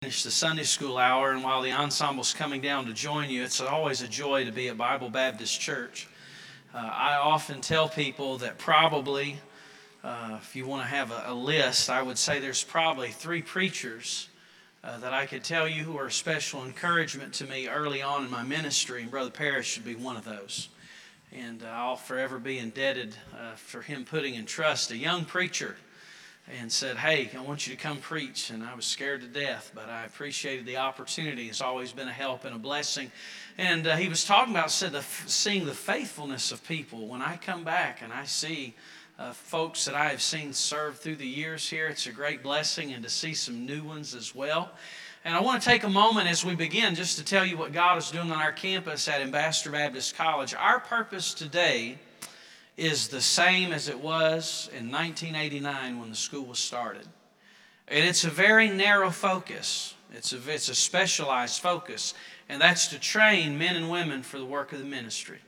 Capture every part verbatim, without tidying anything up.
finished the Sunday school hour, and while the ensemble's coming down to join you, it's always a joy to be at Bible Baptist Church. Uh, I often tell people that probably, uh, if you want to have a, a list, I would say there's probably three preachers uh, that I could tell you who are a special encouragement to me early on in my ministry, and Brother Parrish should be one of those. And uh, I'll forever be indebted uh, for him putting in trust a young preacher and said, hey, I want you to come preach. And I was scared to death, but I appreciated the opportunity. It's always been a help and a blessing. And uh, he was talking about said the, seeing the faithfulness of people. When I come back and I see uh, folks that I have seen serve through the years here, it's a great blessing, and to see some new ones as well. And I want to take a moment as we begin just to tell you what God is doing on our campus at Ambassador Baptist College. Our purpose today is the same as it was in nineteen eighty-nine when the school was started. And it's a very narrow focus. It's a, it's a specialized focus, and that's to train men and women for the work of the ministry.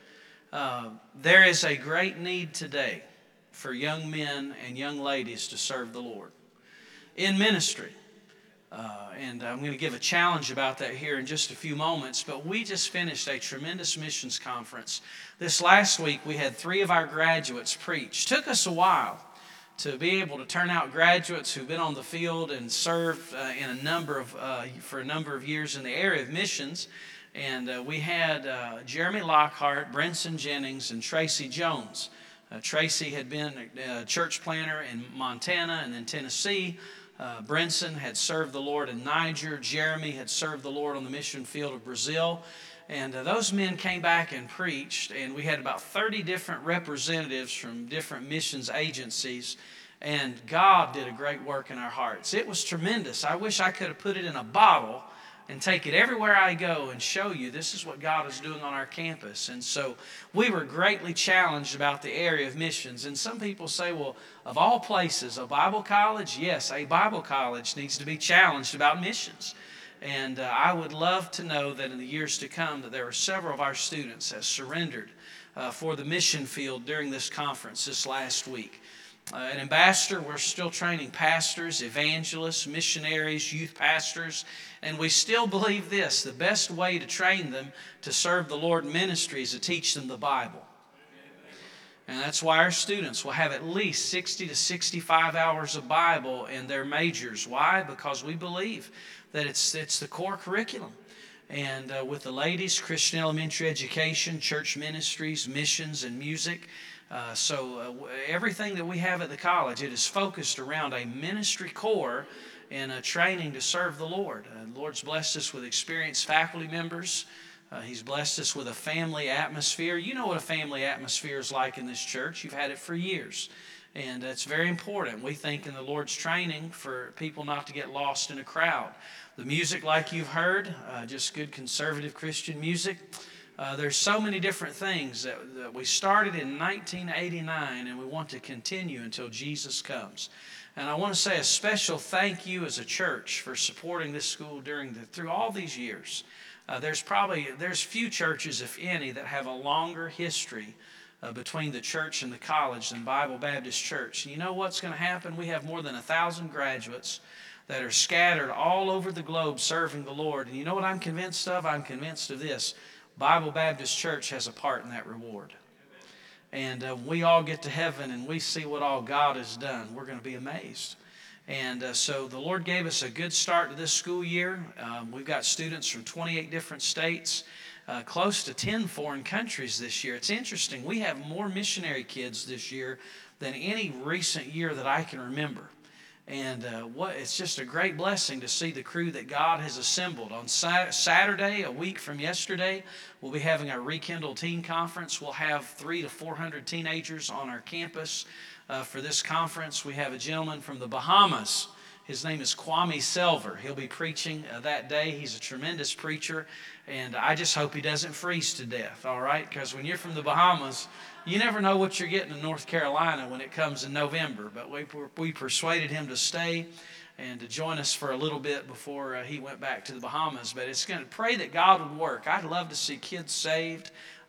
Uh, there is a great need today for young men and young ladies to serve the Lord in ministry. Uh, and I'm going to give a challenge about that here in just a few moments. But we just finished a tremendous missions conference. This last week, we had three of our graduates preach. Took us a while to be able to turn out graduates who've been on the field and served uh, in a number of uh, for a number of years in the area of missions. And uh, we had uh, Jeremy Lockhart, Brenson Jennings, and Tracy Jones. Uh, Tracy had been a church planter in Montana and then Tennessee. Uh, Brenson had served the Lord in Niger. Jeremy had served the Lord on the mission field of Brazil. And uh, those men came back and preached, and we had about thirty different representatives from different missions agencies, and God did a great work in our hearts. It was tremendous. I wish I could have put it in a bottle and take it everywhere I go and show you this is what God is doing on our campus. And so we were greatly challenged about the area of missions. And some people say, well, of all places, a Bible college? Yes, a Bible college needs to be challenged about missions. And uh, I would love to know that in the years to come that there are several of our students that surrendered uh, for the mission field during this conference this last week. Uh, an ambassador, we're still training pastors, evangelists, missionaries, youth pastors, and we still believe this: the best way to train them to serve the Lord in ministry is to teach them the Bible. And that's why our students will have at least sixty to sixty-five hours of Bible in their majors. Why? Because we believe that it's it's the core curriculum. And uh, with the ladies, Christian elementary education, church ministries, missions, and music. Uh, so uh, everything that we have at the college, it is focused around a ministry core and a training to serve the Lord. Uh, the Lord's blessed us with experienced faculty members. Uh, he's blessed us with a family atmosphere. You know what a family atmosphere is like in this church. You've had it for years. And it's very important. We think in the Lord's training for people not to get lost in a crowd. The music, like you've heard, uh, just good conservative Christian music. Uh, there's so many different things that, that we started in nineteen eighty-nine, and we want to continue until Jesus comes. And I want to say a special thank you as a church for supporting this school during the, through all these years. Uh, there's probably there's few churches, if any, that have a longer history uh, between the church and the college than Bible Baptist Church. And you know what's going to happen? We have more than a thousand graduates that are scattered all over the globe serving the Lord. And you know what I'm convinced of? I'm convinced of this. Bible Baptist Church has a part in that reward. And uh, we all get to heaven and we see what all God has done. We're going to be amazed. And uh, so the Lord gave us a good start to this school year. Um, we've got students from twenty-eight different states, uh, close to ten foreign countries this year. It's interesting. We have more missionary kids this year than any recent year that I can remember. And uh, what it's just a great blessing to see the crew that God has assembled. On sa- Saturday, a week from yesterday, we'll be having our Rekindle Teen Conference. We'll have three to four hundred teenagers on our campus uh, for this conference. We have a gentleman from the Bahamas. His name is Kwame Selver. He'll be preaching uh, that day. He's a tremendous preacher, and I just hope he doesn't freeze to death, all right? Because when you're from the Bahamas, you never know what you're getting in North Carolina when it comes in November. But we we persuaded him to stay and to join us for a little bit before uh, he went back to the Bahamas. But it's going to pray that God would work. I'd love to see kids saved.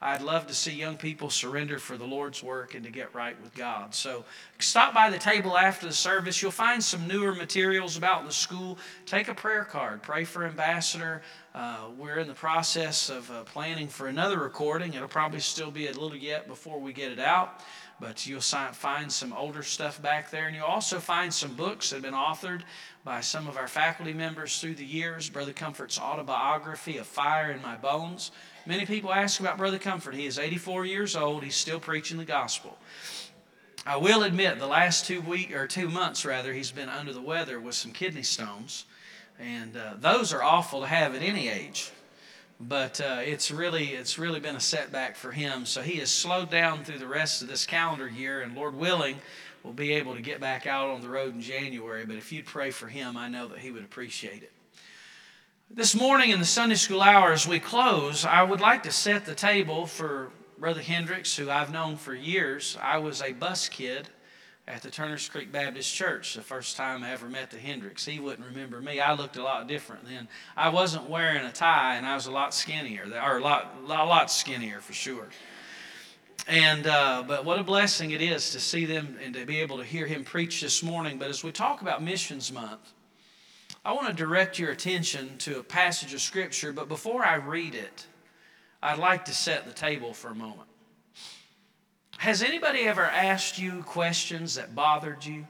I'd love to see young people surrender for the Lord's work and to get right with God. So stop by the table after the service. You'll find some newer materials about the school. Take a prayer card. Pray for Ambassador. Uh, we're in the process of uh, planning for another recording. It'll probably still be a little yet before we get it out. But you'll find some older stuff back there. And you'll also find some books that have been authored by some of our faculty members through the years. Brother Comfort's autobiography, A Fire in My Bones. Many people ask about Brother Comfort. He is eighty-four years old. He's still preaching the gospel. I will admit, the last two week or two months rather, he's been under the weather with some kidney stones, and uh, those are awful to have at any age. But uh, it's really it's really been a setback for him. So he has slowed down through the rest of this calendar year, and Lord willing, we'll be able to get back out on the road in January. But if you'd pray for him, I know that he would appreciate it. This morning in the Sunday school hour, as we close, I would like to set the table for Brother Hendricks, who I've known for years. I was a bus kid at the Turners Creek Baptist Church the first time I ever met the Hendricks. He wouldn't remember me. I looked a lot different then. I wasn't wearing a tie, and I was a lot skinnier, or a lot, a lot skinnier for sure. And uh, but what a blessing it is to see them and to be able to hear him preach this morning. But as we talk about Missions Month, I want to direct your attention to a passage of Scripture, but before I read it, I'd like to set the table for a moment. Has anybody ever asked you questions that bothered you?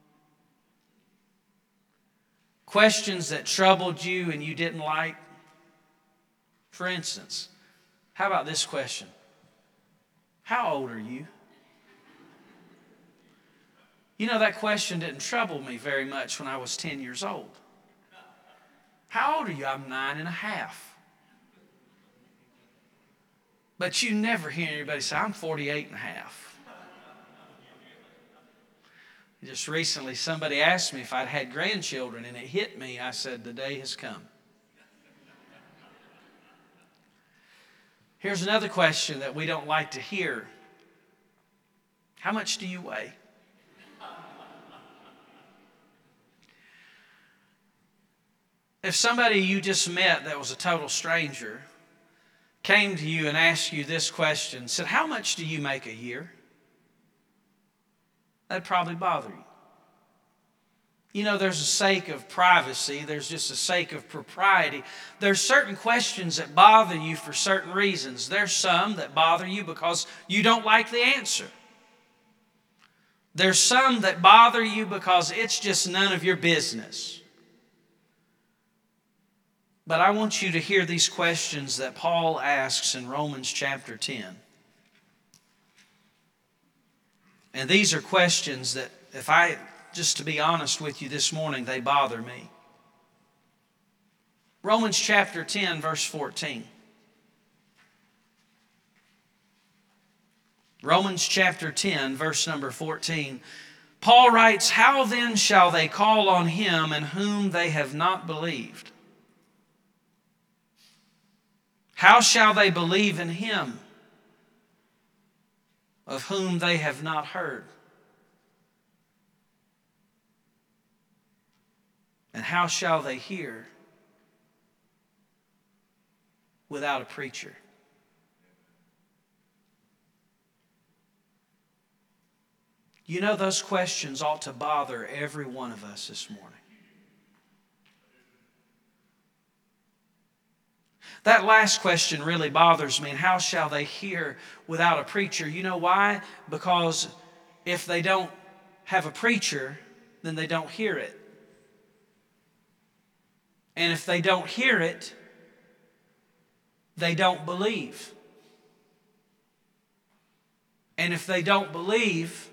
Questions that troubled you and you didn't like? For instance, how about this question? How old are you? You know, that question didn't trouble me very much when I was ten years old. How old are you? I'm nine and a half. But you never hear anybody say, I'm forty-eight and a half. Just recently, somebody asked me if I'd had grandchildren, and it hit me. I said, the day has come. Here's another question that we don't like to hear. How much do you weigh? If somebody you just met that was a total stranger came to you and asked you this question, said, how much do you make a year? That'd probably bother you. You know, there's a sake of privacy. There's just a sake of propriety. There's certain questions that bother you for certain reasons. There's some that bother you because you don't like the answer. There's some that bother you because it's just none of your business. But I want you to hear these questions that Paul asks in Romans chapter ten. And these are questions that, if I, just to be honest with you this morning, they bother me. Romans chapter ten, verse fourteen. Romans chapter ten, verse number fourteen. Paul writes, how then shall they call on him in whom they have not believed? How shall they believe in him of whom they have not heard? And how shall they hear without a preacher? You know, those questions ought to bother every one of us this morning. That last question really bothers me. And how shall they hear without a preacher? You know why? Because if they don't have a preacher, then they don't hear it. And if they don't hear it, they don't believe. And if they don't believe,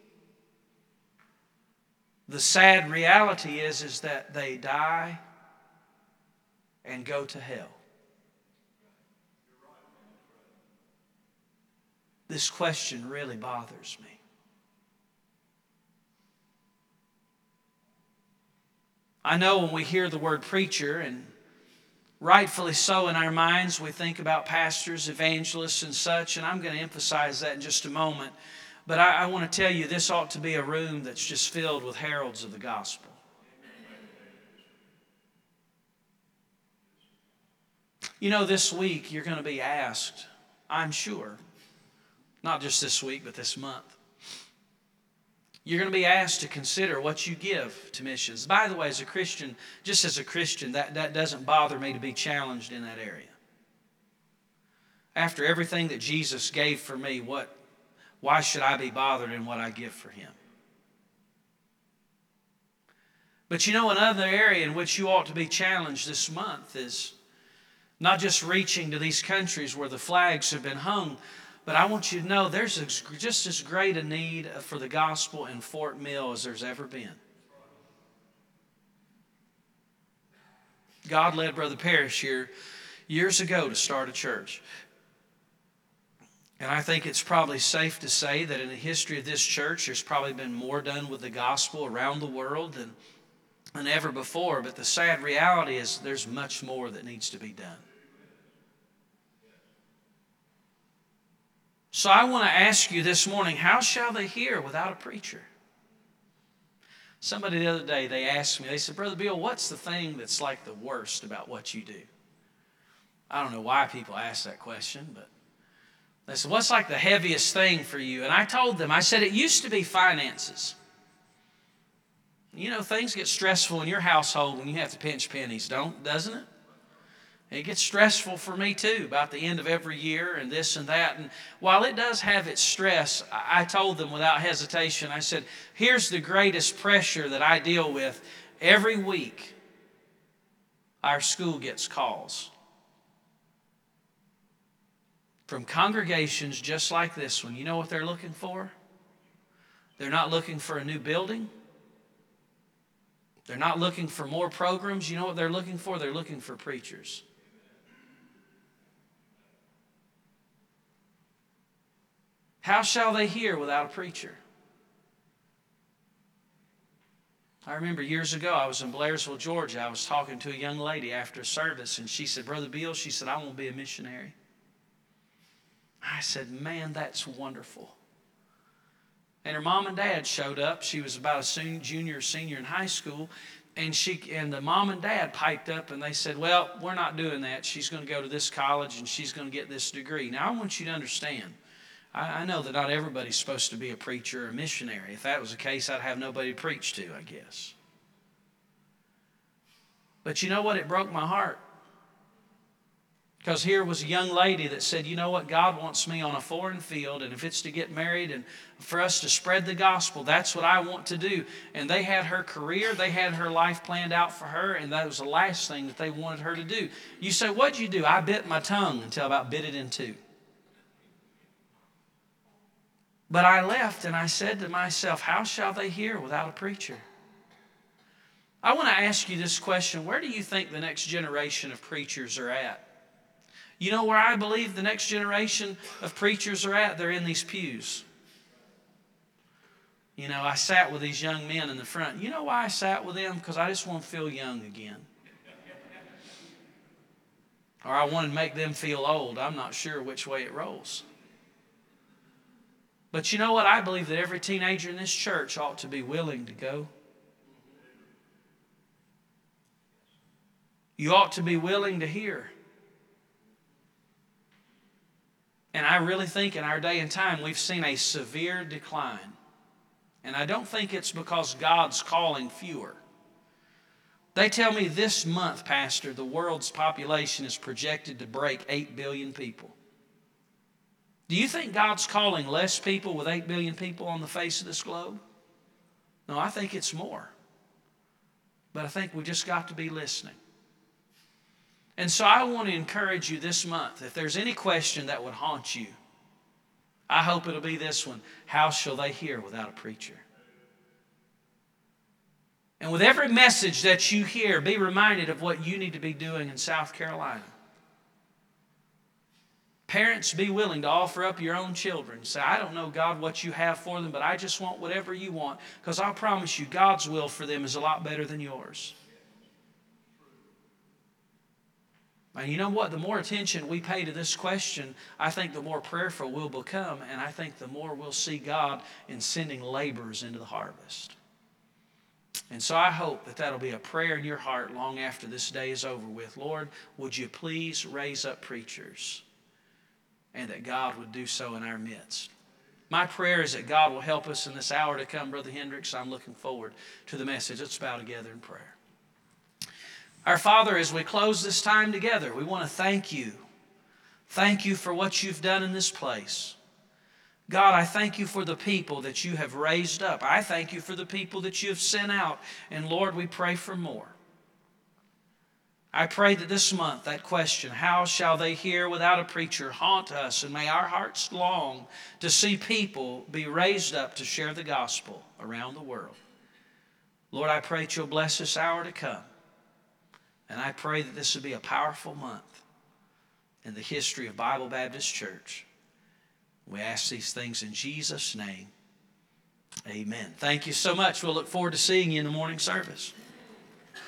the sad reality is, is that they die and go to hell. This question really bothers me. I know when we hear the word preacher, and rightfully so in our minds, we think about pastors, evangelists, and such, and I'm going to emphasize that in just a moment. But I, I want to tell you, this ought to be a room that's just filled with heralds of the gospel. You know, this week you're going to be asked I'm sure. Not just this week, but this month. You're going to be asked to consider what you give to missions. By the way, as a Christian, just as a Christian, that, that doesn't bother me to be challenged in that area. After everything that Jesus gave for me, what, why should I be bothered in what I give for Him? But you know, another area in which you ought to be challenged this month is not just reaching to these countries where the flags have been hung, but I want you to know there's just as great a need for the gospel in Fort Mill as there's ever been. God led Brother Parrish here years ago to start a church. And I think it's probably safe to say that in the history of this church, there's probably been more done with the gospel around the world than, than ever before. But the sad reality is there's much more that needs to be done. So I want to ask you this morning, how shall they hear without a preacher? Somebody the other day, they asked me, they said, Brother Bill, what's the thing that's like the worst about what you do? I don't know why people ask that question, but they said, what's like the heaviest thing for you? And I told them, I said, it used to be finances. You know, things get stressful in your household when you have to pinch pennies, don't, doesn't it? It gets stressful for me too, about the end of every year and this and that. And while it does have its stress, I told them without hesitation, I said, here's the greatest pressure that I deal with. Every week, our school gets calls from congregations just like this one. You know what they're looking for? They're not looking for a new building. They're not looking for more programs. You know what they're looking for? They're looking for preachers. How shall they hear without a preacher? I remember years ago, I was in Blairsville, Georgia. I was talking to a young lady after service, and she said, Brother Bill, she said, I want to be a missionary. I said, man, that's wonderful. And her mom and dad showed up. She was about a junior or senior in high school. And she and the mom and dad piped up and they said, well, we're not doing that. She's going to go to this college and she's going to get this degree. Now, I want you to understand, I, I know that not everybody's supposed to be a preacher or a missionary. If that was the case, I'd have nobody to preach to, I guess. But you know what? It broke my heart. Because here was a young lady that said, you know what, God wants me on a foreign field, and if it's to get married and for us to spread the gospel, that's what I want to do. And they had her career, they had her life planned out for her, and that was the last thing that they wanted her to do. You say, what'd you do? I bit my tongue until I about bit it in two. But I left and I said to myself, how shall they hear without a preacher? I want to ask you this question. Where do you think the next generation of preachers are at? You know where I believe the next generation of preachers are at? They're in these pews. You know, I sat with these young men in the front. You know why I sat with them? Because I just want to feel young again. Or I want to make them feel old. I'm not sure which way it rolls. But you know what? I believe that every teenager in this church ought to be willing to go. You ought to be willing to hear. And I really think in our day and time we've seen a severe decline. And I don't think it's because God's calling fewer. They tell me this month, Pastor, the world's population is projected to break eight billion people. Do you think God's calling less people with eight billion people on the face of this globe? No, I think it's more. But I think we just got to be listening. And so I want to encourage you this month, if there's any question that would haunt you, I hope it'll be this one. How shall they hear without a preacher? And with every message that you hear, be reminded of what you need to be doing in South Carolina. Parents, be willing to offer up your own children. Say, I don't know, God, what you have for them, but I just want whatever you want. Because I promise you, God's will for them is a lot better than yours. And you know what? The more attention we pay to this question, I think the more prayerful we'll become, and I think the more we'll see God in sending laborers into the harvest. And so I hope that that'll be a prayer in your heart long after this day is over with. Lord, would you please raise up preachers? and that God would do so in our midst. My prayer is that God will help us in this hour to come, Brother Hendricks. I'm looking forward to the message. Let's bow together in prayer. Our Father, as we close this time together, we want to thank you. Thank you for what you've done in this place. God, I thank you for the people that you have raised up. I thank you for the people that you have sent out. And Lord, we pray for more. I pray that this month, that question, how shall they hear without a preacher, haunt us, and may our hearts long to see people be raised up to share the gospel around the world. Lord, I pray that you'll bless this hour to come. And I pray that this will be a powerful month in the history of Bible Baptist Church. We ask these things in Jesus' name. Amen. Thank you so much. We'll look forward to seeing you in the morning service.